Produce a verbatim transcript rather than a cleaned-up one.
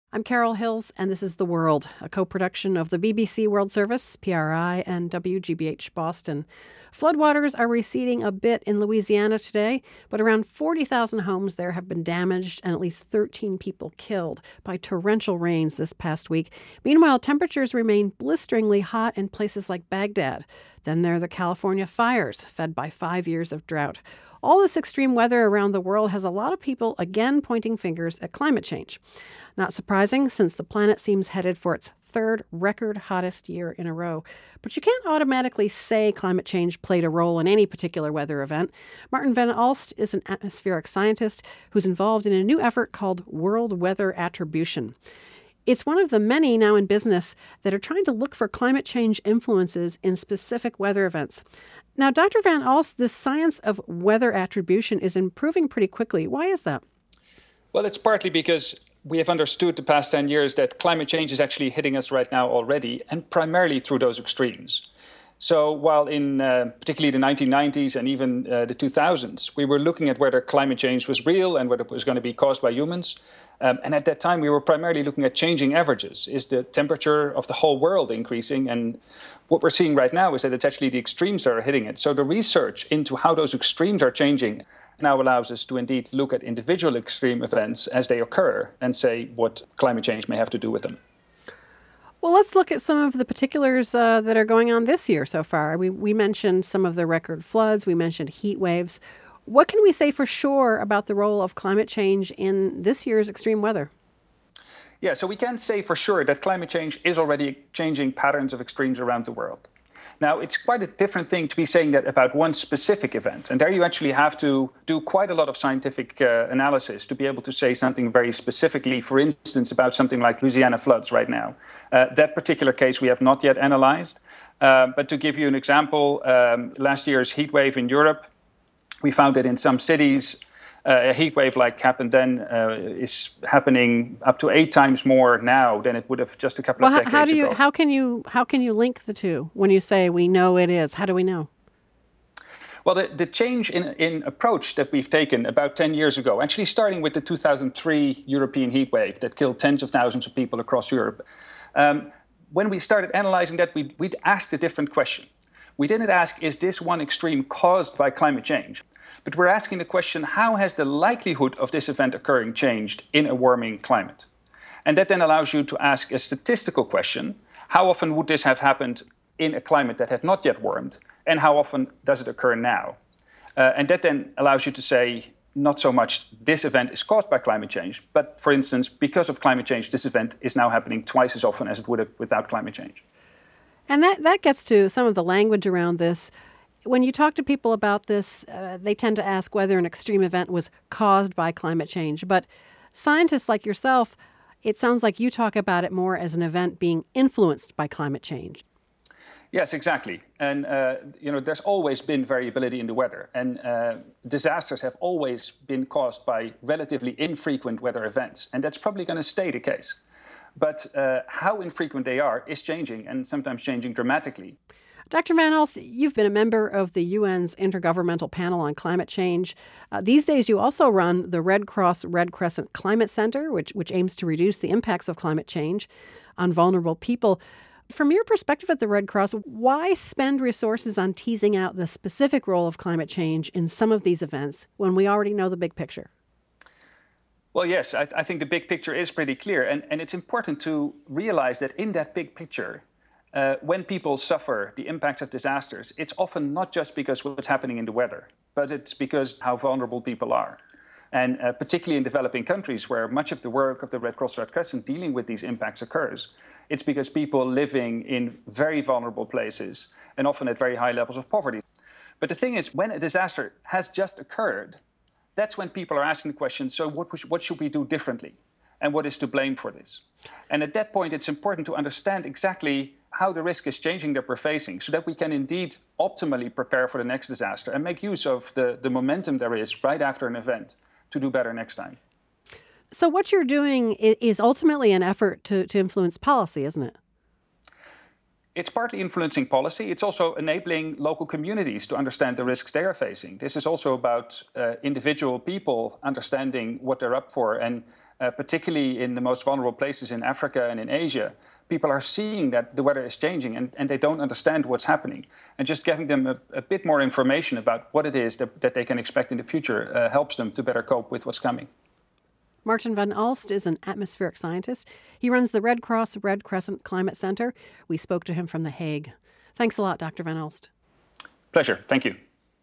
I'm Carol Hills, and this is The World, a co-production of the B B C World Service, P R I, and W G B H Boston. Floodwaters are receding a bit in Louisiana today, but around forty thousand homes there have been damaged and at least thirteen people killed by torrential rains this past week. Meanwhile, temperatures remain blisteringly hot in places like Baghdad. Then there are the California fires, fed by five years of drought. All this extreme weather around the world has a lot of people again pointing fingers at climate change. Not surprising, since the planet seems headed for its third record hottest year in a row. But you can't automatically say climate change played a role in any particular weather event. Martin van Alst is an atmospheric scientist who's involved in a new effort called World Weather Attribution. It's one of the many now in business that are trying to look for climate change influences in specific weather events. Now, Doctor Van Alst, the science of weather attribution is improving pretty quickly. Why is that? Well, it's partly because we have understood the past ten years that climate change is actually hitting us right now already, and primarily through those extremes. So while in uh, particularly the nineteen nineties and even uh, the two thousands, we were looking at whether climate change was real and whether it was going to be caused by humans. Um, and at that time, we were primarily looking at changing averages. Is the temperature of the whole world increasing? And what we're seeing right now is that it's actually the extremes that are hitting it. So the research into how those extremes are changing now allows us to indeed look at individual extreme events as they occur and say what climate change may have to do with them. Well, let's look at some of the particulars uh, that are going on this year so far. We, we mentioned some of the record floods. We mentioned heat waves. What can we say for sure about the role of climate change in this year's extreme weather? Yeah, so we can say for sure that climate change is already changing patterns of extremes around the world. Now, it's quite a different thing to be saying that about one specific event. And there you actually have to do quite a lot of scientific uh, analysis to be able to say something very specifically, for instance, about something like Louisiana floods right now. Uh, that particular case we have not yet analyzed. Uh, but to give you an example, um, last year's heat wave in Europe, we found that in some cities, Uh, a heat wave like happened then uh, is happening up to eight times more now than it would have just a couple well, of decades how do you, ago. How can you how can you link the two when you say we know it is? How do we know? Well, the, the change in, in approach that we've taken about ten years ago, actually starting with the two thousand three European heat wave that killed tens of thousands of people across Europe. Um, when we started analyzing that, we, we'd asked a different question. We didn't ask, is this one extreme caused by climate change? But we're asking the question, how has the likelihood of this event occurring changed in a warming climate? And that then allows you to ask a statistical question. How often would this have happened in a climate that had not yet warmed? And how often does it occur now? Uh, and that then allows you to say, not so much this event is caused by climate change, but for instance, because of climate change, this event is now happening twice as often as it would have without climate change. And that, that gets to some of the language around this. When you talk to people about this, uh, they tend to ask whether an extreme event was caused by climate change. But scientists like yourself, it sounds like you talk about it more as an event being influenced by climate change. Yes, exactly. And, uh, you know, there's always been variability in the weather. And uh, disasters have always been caused by relatively infrequent weather events. And that's probably going to stay the case. But uh, how infrequent they are is changing, and sometimes changing dramatically. Doctor Van Alst, you've been a member of the U N's Intergovernmental Panel on Climate Change. Uh, these days, you also run the Red Cross Red Crescent Climate Center, which, which aims to reduce the impacts of climate change on vulnerable people. From your perspective at the Red Cross, why spend resources on teasing out the specific role of climate change in some of these events when we already know the big picture? Well, yes, I, I think the big picture is pretty clear. And, and it's important to realize that in that big picture, Uh, when people suffer the impacts of disasters, it's often not just because what's happening in the weather, but it's because how vulnerable people are. And uh, particularly in developing countries where much of the work of the Red Cross Red Crescent dealing with these impacts occurs, it's because people living in very vulnerable places and often at very high levels of poverty. But the thing is, when a disaster has just occurred, that's when people are asking the question, so what, what should we do differently? And what is to blame for this? And at that point, it's important to understand exactly how the risk is changing that we're facing so that we can indeed optimally prepare for the next disaster and make use of the, the momentum there is right after an event to do better next time. So what you're doing is ultimately an effort to, to influence policy, isn't it? It's partly influencing policy. It's also enabling local communities to understand the risks they are facing. This is also about uh, individual people understanding what they're up for and uh, particularly in the most vulnerable places in Africa and in Asia. People are seeing that the weather is changing and, and they don't understand what's happening. And just giving them a, a bit more information about what it is that, that they can expect in the future uh, helps them to better cope with what's coming. Martin van Alst is an atmospheric scientist. He runs the Red Cross Red Crescent Climate Center. We spoke to him from The Hague. Thanks a lot, Doctor van Alst. Pleasure. Thank you.